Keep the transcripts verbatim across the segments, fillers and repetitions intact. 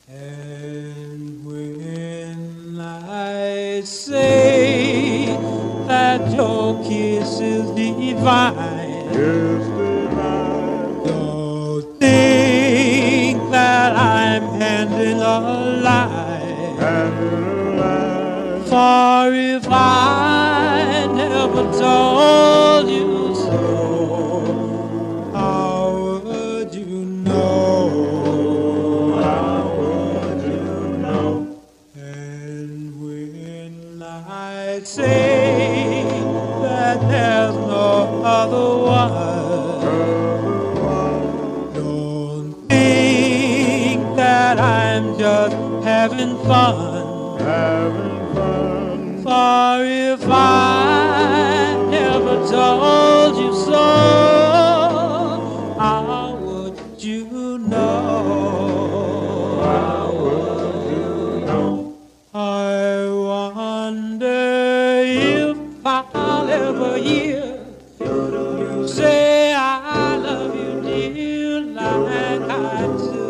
And when I say that your kiss is divine, Yes, divine. don't think that I'm handing a lie. And alive. For if I never told you so, how would you know? How would you know? And when I say that there's no other one, Other one. don't think that I'm just having fun. Having fun. For if I never told you so, how would you know? How would you know? I wonder if I'll ever hear you say I love you, dear, like I do.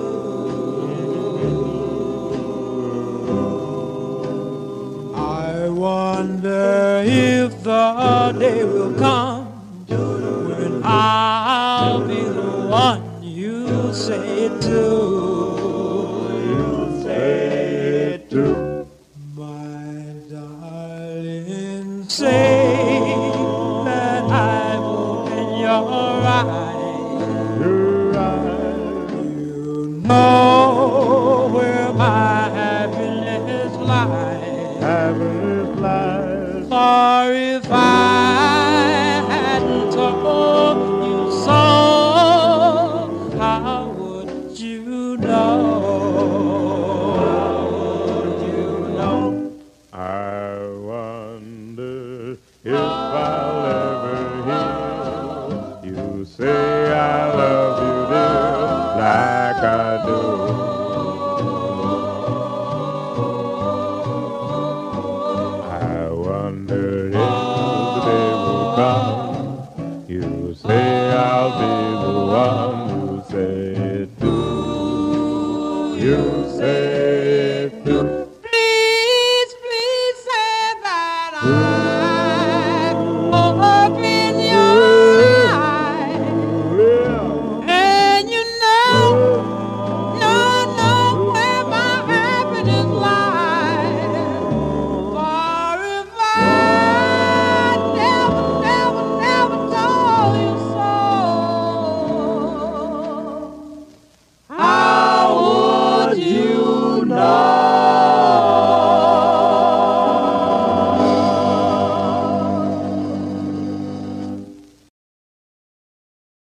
I wonder if the day will come when I'll be the one you say it to. You say it too. My darling, say that I've opened your eyes. You're right. You know where my happiness lies. Happiness lies. For if I hadn't told you so, how would you know? How would you know? I wonder if I'll ever hear you say I love you, dear, like I do. I wonder if the day will come you say I'll be the one who say it too. You say it too.